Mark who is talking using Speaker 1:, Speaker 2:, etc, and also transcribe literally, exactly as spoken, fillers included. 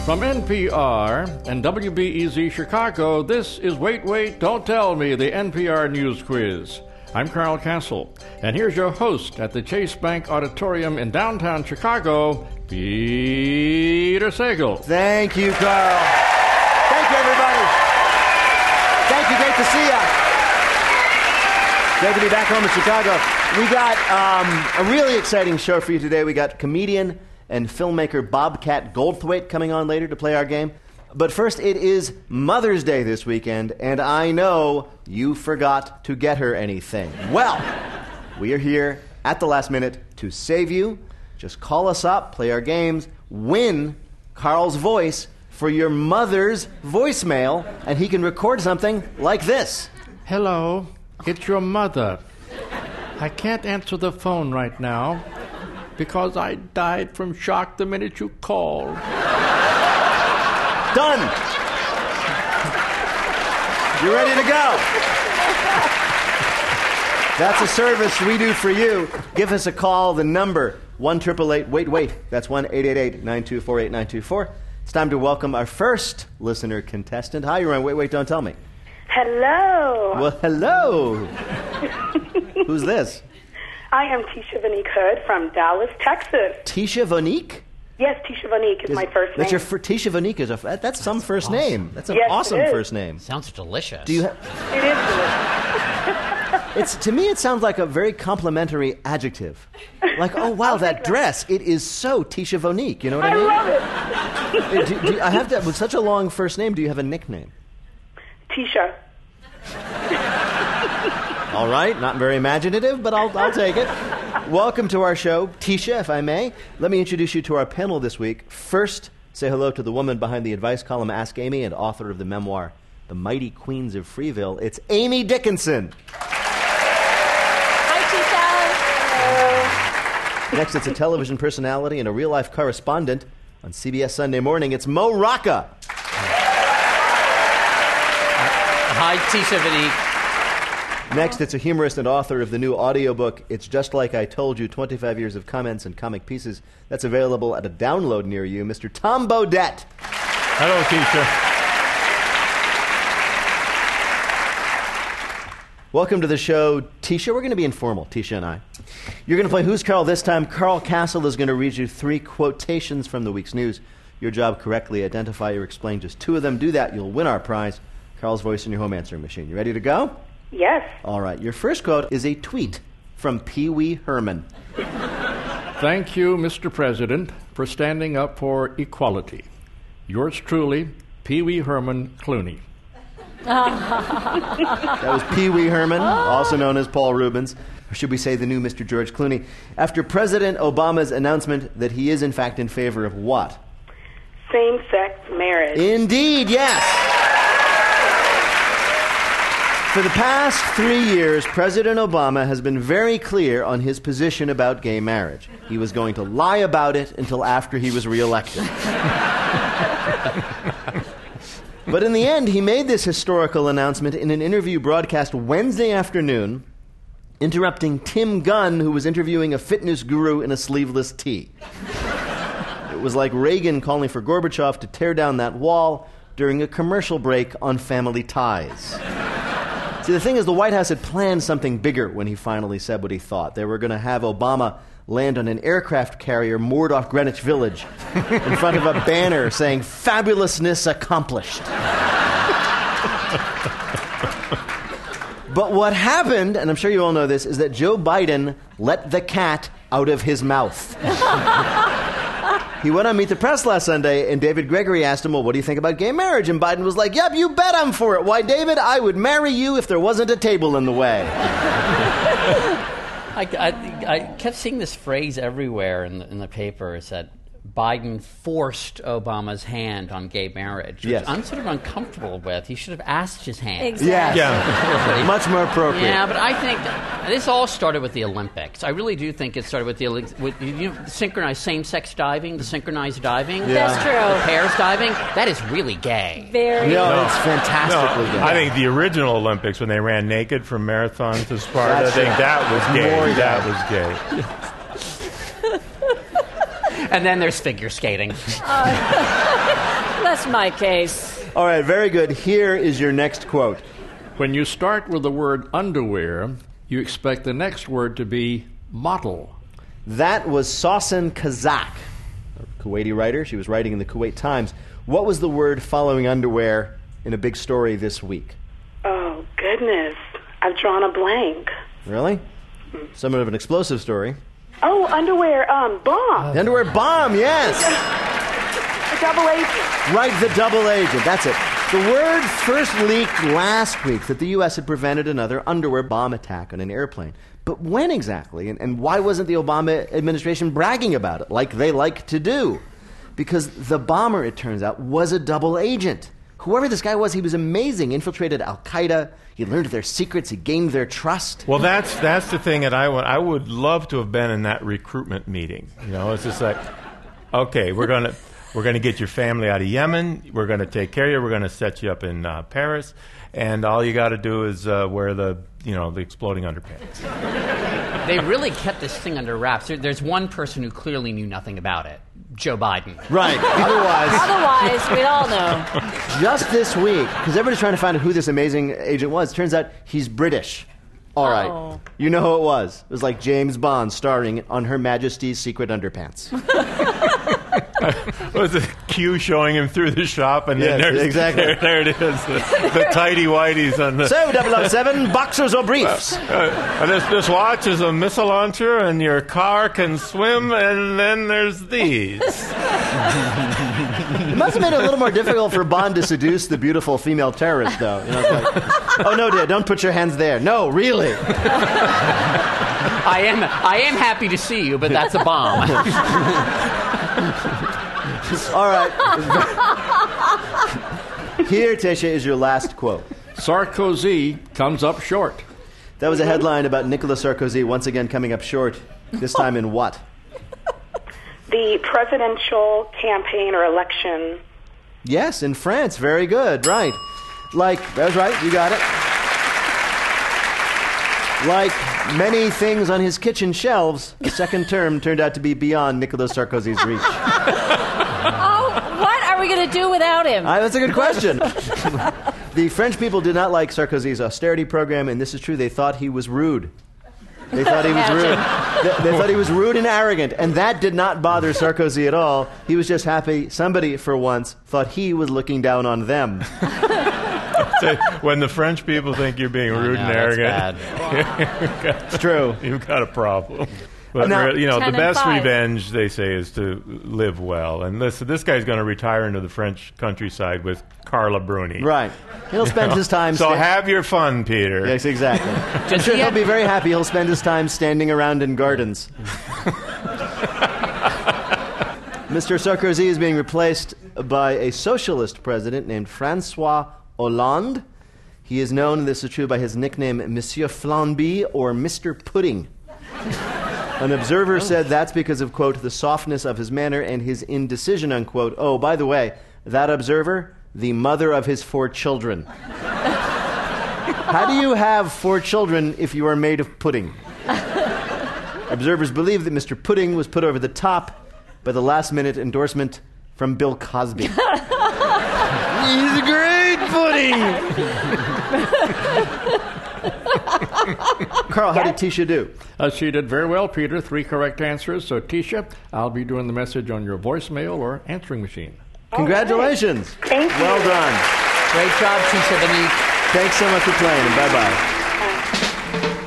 Speaker 1: From N P R and W B E Z Chicago, this is Wait, Wait, Don't Tell Me, the N P R News Quiz. I'm Carl Castle, and here's your host at the Chase Bank Auditorium in downtown Chicago, Peter Sagal.
Speaker 2: Thank you, Carl. Thank you, everybody. Thank you. Great to see you. Great to be back home in Chicago. We got um, a really exciting show for you today. We got comedian and filmmaker Bobcat Goldthwait coming on later to play our game. But first, it is Mother's Day this weekend, and I know you forgot to get her anything. Well, we are here at the last minute to save you. Just call us up, play our games, win Carl's voice for your mother's voicemail, and he can record something like this.
Speaker 1: Hello, it's your mother. I can't answer the phone right now because I died from shock the minute you called.
Speaker 2: Done. You ready to go? That's a service we do for you. Give us a call. The number, one eight eight eight, wait, wait. That's one eight eight eight, nine two four, eight nine two four. It's time to welcome our first listener contestant. Hi, you're on Wait, Wait, Don't Tell Me.
Speaker 3: Hello.
Speaker 2: Well, hello. Who's this?
Speaker 3: I am Tisha Vonique Hood from Dallas, Texas.
Speaker 2: Tisha Vonique?
Speaker 3: Yes, Tisha Vonique is, is my first name.
Speaker 2: That's your fir- Tisha Vonique is a that, that's some
Speaker 4: that's
Speaker 2: first
Speaker 4: awesome.
Speaker 2: name. That's an
Speaker 3: yes,
Speaker 2: awesome first name.
Speaker 4: Sounds delicious.
Speaker 2: Do you? Ha-
Speaker 3: it is delicious.
Speaker 2: It's to me. It sounds like a very complimentary adjective. Like, oh wow, that dress! It is so Tisha Vonique. You know what I,
Speaker 3: I
Speaker 2: mean?
Speaker 3: love it.
Speaker 2: do, do, I have to. With such a long first name, do you have a nickname?
Speaker 3: Tisha.
Speaker 2: All right, not very imaginative, but I'll I'll take it. Welcome to our show, Tisha, if I may. Let me introduce you to our panel this week. First, say hello to the woman behind the advice column Ask Amy and author of the memoir, The Mighty Queens of Freeville. It's Amy Dickinson.
Speaker 5: Hi, Tisha.
Speaker 2: Next, it's a television personality and a real-life correspondent on C B S Sunday Morning. It's Mo Rocca.
Speaker 4: Hi, Tisha Vonique.
Speaker 2: Next, it's a humorist and author of the new audiobook, It's Just Like I Told You, twenty-five years of comments and comic pieces. That's available at a download near you, Mister Tom Bodett.
Speaker 1: Hello, Tisha.
Speaker 2: Welcome to the show, Tisha. We're going to be informal, Tisha and I. You're going to play Who's Carl this time. Carl Castle is going to read you three quotations from the week's news. Your job, correctly identify or explain just two of them. Do that, you'll win our prize. Carl's voice in your home answering machine. You ready to go?
Speaker 3: Yes.
Speaker 2: All right. Your first quote is a tweet from Pee Wee Herman.
Speaker 1: Thank you, Mister President, for standing up for equality. Yours truly, Pee Wee Herman Clooney.
Speaker 2: That was Pee Wee Herman, also known as Paul Rubens, or should we say the new Mister George Clooney, after President Obama's announcement that he is in fact in favor of what?
Speaker 3: Same-sex marriage.
Speaker 2: Indeed, yes. For the past three years, President Obama has been very clear on his position about gay marriage. He was going to lie about it until after he was reelected. But in the end, he made this historical announcement in an interview broadcast Wednesday afternoon, interrupting Tim Gunn, who was interviewing a fitness guru in a sleeveless tee. It was like Reagan calling for Gorbachev to tear down that wall during a commercial break on Family Ties. See, the thing is, the White House had planned something bigger when he finally said what he thought. They were going to have Obama land on an aircraft carrier moored off Greenwich Village in front of a banner saying, "Fabulousness accomplished." But what happened, and I'm sure you all know this, is that Joe Biden let the cat out of his mouth. He went on Meet the Press last Sunday, and David Gregory asked him, well, what do you think about gay marriage? And Biden was like, yep, you bet I'm for it. Why, David, I would marry you if there wasn't a table in the way.
Speaker 4: I, I, I kept seeing this phrase everywhere in the, in the paper. It said, Biden forced Obama's hand on gay marriage, which
Speaker 2: yes.
Speaker 4: I'm sort of uncomfortable with. He should have asked his hand.
Speaker 5: Exactly.
Speaker 2: Yes.
Speaker 4: Yeah.
Speaker 2: Much more appropriate.
Speaker 4: Yeah, but I think this all started with the Olympics. I really do think it started with the with, you know, synchronized same-sex diving, the synchronized diving.
Speaker 2: Yeah.
Speaker 5: That's true.
Speaker 4: The pairs diving. That is really gay.
Speaker 5: Very.
Speaker 2: No,
Speaker 6: No.
Speaker 2: it's fantastically
Speaker 6: No,
Speaker 2: gay.
Speaker 6: I think the original Olympics, when they ran naked from marathon to Sparta,
Speaker 2: That's
Speaker 6: I think
Speaker 2: right.
Speaker 6: that was gay.
Speaker 2: More
Speaker 6: That was gay.
Speaker 4: And then there's figure skating.
Speaker 5: That's my case.
Speaker 2: All right, very good. Here is your next quote.
Speaker 1: When you start with the word underwear, you expect the next word to be model.
Speaker 2: That was Sausan Kazak, a Kuwaiti writer. She was writing in the Kuwait Times. What was the word following underwear in a big story this week?
Speaker 3: Oh, goodness. I've drawn a blank.
Speaker 2: Really? Somewhat of an explosive story.
Speaker 3: Oh, underwear, um, bomb.
Speaker 2: The underwear bomb, yes.
Speaker 3: The double agent.
Speaker 2: Right, the double agent. That's it. The word first leaked last week that the U S had prevented another underwear bomb attack on an airplane. But when exactly? And, and why wasn't the Obama administration bragging about it, like they like to do? Because the bomber, it turns out, was a double agent. Whoever this guy was, he was amazing. Infiltrated Al-Qaeda. He learned their secrets. He gained their trust.
Speaker 6: Well, that's that's the thing that I want. I would love to have been in that recruitment meeting. You know, it's just like, okay, we're gonna we're gonna get your family out of Yemen. We're gonna take care of you. We're gonna set you up in uh, Paris, and all you got to do is uh, wear the you know the exploding underpants.
Speaker 4: They really kept this thing under wraps. There, there's one person who clearly knew nothing about it. Joe Biden.
Speaker 2: Right. Otherwise,
Speaker 5: Otherwise, we all know.
Speaker 2: just this week, because everybody's trying to find out who this amazing agent was, turns out he's British. All right.
Speaker 5: Oh.
Speaker 2: You know who it was. It was like James Bond starring on Her Majesty's Secret Underpants.
Speaker 6: Was a Q showing him through the shop, and then
Speaker 2: Yes,
Speaker 6: there's,
Speaker 2: exactly.
Speaker 6: there, there it is, the, the tidy whities on the.
Speaker 2: So, double oh seven, boxers or briefs?
Speaker 6: Uh, and this, this watch is a missile launcher, and your car can swim, and then there's these.
Speaker 2: It must have made it a little more difficult for Bond to seduce the beautiful female terrorist, though. You know, it's like, oh, no, dear, don't put your hands there. No, really.
Speaker 4: I am I am happy to see you, but that's a bomb.
Speaker 2: All right. Here, Tesha, is your last quote.
Speaker 1: Sarkozy comes up short.
Speaker 2: That was a headline about Nicolas Sarkozy once again coming up short, this time in what?
Speaker 3: The presidential campaign or election.
Speaker 2: Yes, in France. Very good. Right. Like, that was right. You got it. Like many things on his kitchen shelves, the second term turned out to be beyond Nicolas Sarkozy's reach.
Speaker 5: Oh, what are we going to do without him?
Speaker 2: Uh, that's a good question. The French people did not like Sarkozy's austerity program, and this is true. They thought he was rude. They thought he was rude. They, they thought he was rude and arrogant, and that did not bother Sarkozy at all. He was just happy somebody, for once, thought he was looking down on them.
Speaker 6: So when the French people think you're being rude
Speaker 4: know,
Speaker 6: and
Speaker 4: that's
Speaker 6: arrogant,
Speaker 2: It's true.
Speaker 6: you've got a problem. But
Speaker 2: Now,
Speaker 6: re- you know,
Speaker 5: ten
Speaker 6: the
Speaker 5: and
Speaker 6: best
Speaker 5: five.
Speaker 6: revenge, they say, is to live well. And this this guy's going to retire into the French countryside with Carla Bruni.
Speaker 2: Right. He'll spend his time...
Speaker 6: So
Speaker 2: sta-
Speaker 6: have your fun, Peter.
Speaker 2: Yes, exactly. I'm
Speaker 4: Does
Speaker 2: sure
Speaker 4: he
Speaker 2: he'll
Speaker 4: have-
Speaker 2: be very happy. He'll spend his time standing around in gardens. Mister Sarkozy is being replaced by a socialist president named Francois Hollande. He is known, and this is true, by his nickname Monsieur Flamby or Mister Pudding. An observer said that's because of, quote, the softness of his manner and his indecision, unquote. Oh, by the way, that observer, the mother of his four children. How do you have four children if you are made of pudding? Observers believe that Mister Pudding was put over the top by the last-minute endorsement from Bill Cosby. He's a great pudding! Carl, how did Tisha do?
Speaker 1: Uh, she did very well, Peter. Three correct answers. So, Tisha, I'll be doing the message on your voicemail or answering machine.
Speaker 2: Congratulations.
Speaker 3: Thank you.
Speaker 2: Well done.
Speaker 4: Great job, Tisha Beneath.
Speaker 2: Thanks so much for playing, and bye-bye.